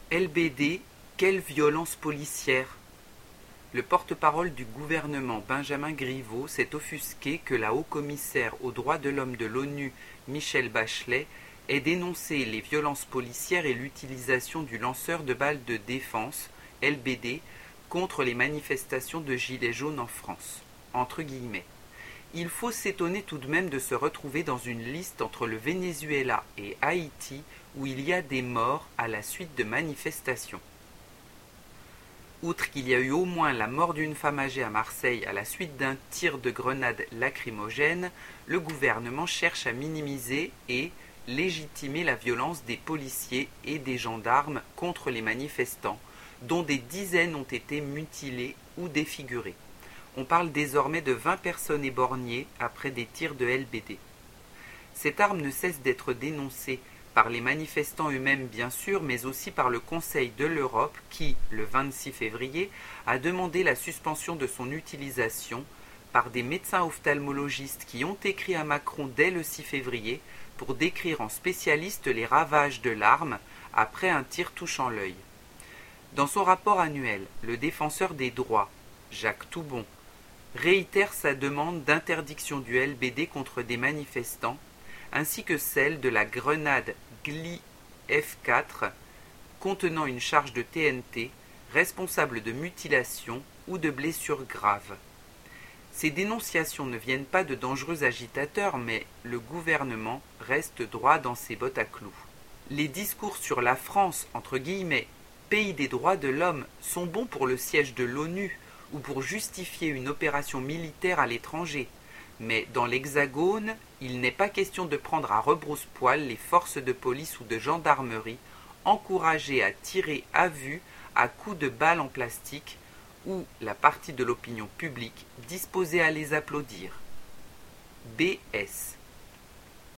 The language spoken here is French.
LBD, quelle violence policière! Le porte-parole du gouvernement Benjamin Griveaux s'est offusqué que la haut-commissaire aux droits de l'homme de l'ONU, Michelle Bachelet, ait dénoncé les violences policières et l'utilisation du lanceur de balles de défense, LBD, contre les manifestations de Gilets jaunes en France. Entre guillemets. Il faut s'étonner tout de même de se retrouver dans une liste entre le Venezuela et Haïti où il y a des morts à la suite de manifestations. Outre qu'il y a eu au moins la mort d'une femme âgée à Marseille à la suite d'un tir de grenade lacrymogène, le gouvernement cherche à minimiser et légitimer la violence des policiers et des gendarmes contre les manifestants, dont des dizaines ont été mutilés ou défigurés. On parle désormais de 20 personnes éborgnées après des tirs de LBD. Cette arme ne cesse d'être dénoncée par les manifestants eux-mêmes bien sûr, mais aussi par le Conseil de l'Europe qui, le 26 février, a demandé la suspension de son utilisation par des médecins ophtalmologistes qui ont écrit à Macron dès le 6 février pour décrire en spécialiste les ravages de l'arme après un tir touchant l'œil. Dans son rapport annuel, le défenseur des droits, Jacques Toubon, réitère sa demande d'interdiction du LBD contre des manifestants, ainsi que celle de la grenade Gli F4 contenant une charge de TNT responsable de mutilation ou de blessures graves. Ces dénonciations ne viennent pas de dangereux agitateurs, mais le gouvernement reste droit dans ses bottes à clous. Les discours sur la France, entre guillemets, pays des droits de l'homme, sont bons pour le siège de l'ONU ou pour justifier une opération militaire à l'étranger. Mais dans l'Hexagone, il n'est pas question de prendre à rebrousse-poil les forces de police ou de gendarmerie encouragées à tirer à vue à coups de balles en plastique ou la partie de l'opinion publique disposée à les applaudir. BS